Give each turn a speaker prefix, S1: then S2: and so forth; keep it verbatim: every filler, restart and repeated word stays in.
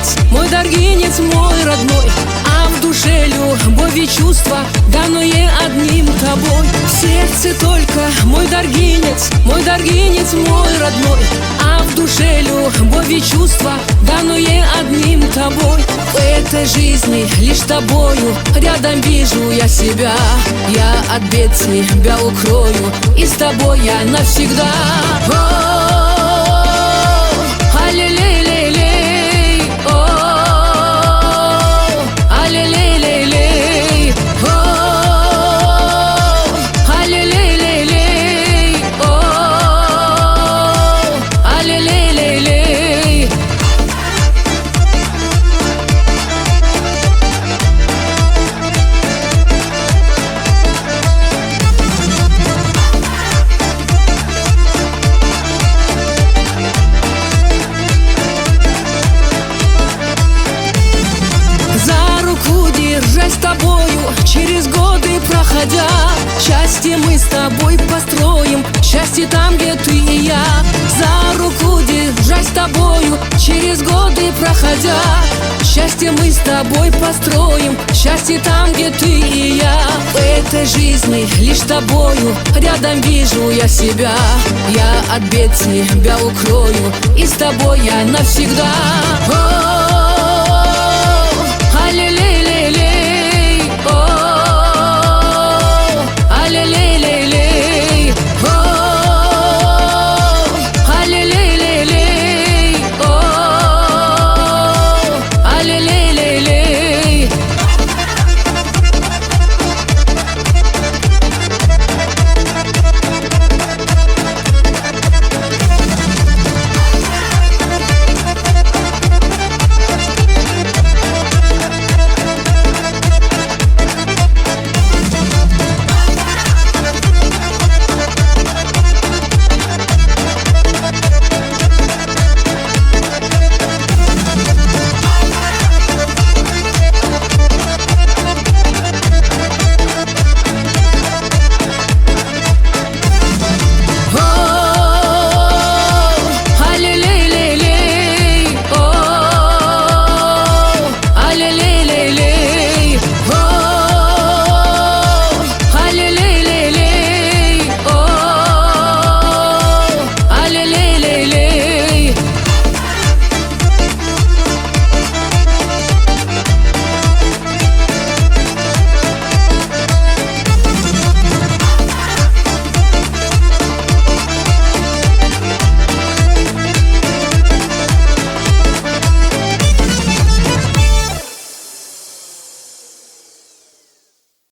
S1: даргинец, мой даргинец, мой родной. А в душе любовь и чувства, данное одним тобой. В сердце только мой даргинец, мой даргинец, мой родной. А в душе любовь и чувства, данное одним тобой. В этой жизни лишь тобою рядом вижу я себя. Я от бед тебя укрою, и с тобой я навсегда. А-ле-лей-лей-лей, о, а-ле-лей-лей-лей, о, а-ле-лей-лей-лей, о, а-ле-лей-лей-лей. Держась с тобою, через годы проходя, счастье мы с тобой построим, счастье там, где ты и я. За руку держась с тобою, через годы проходя, счастье мы с тобой построим, счастье там, где ты и я. В этой жизни лишь тобою рядом вижу я себя. Я от бед тебя укрою, и с тобой я навсегда. О,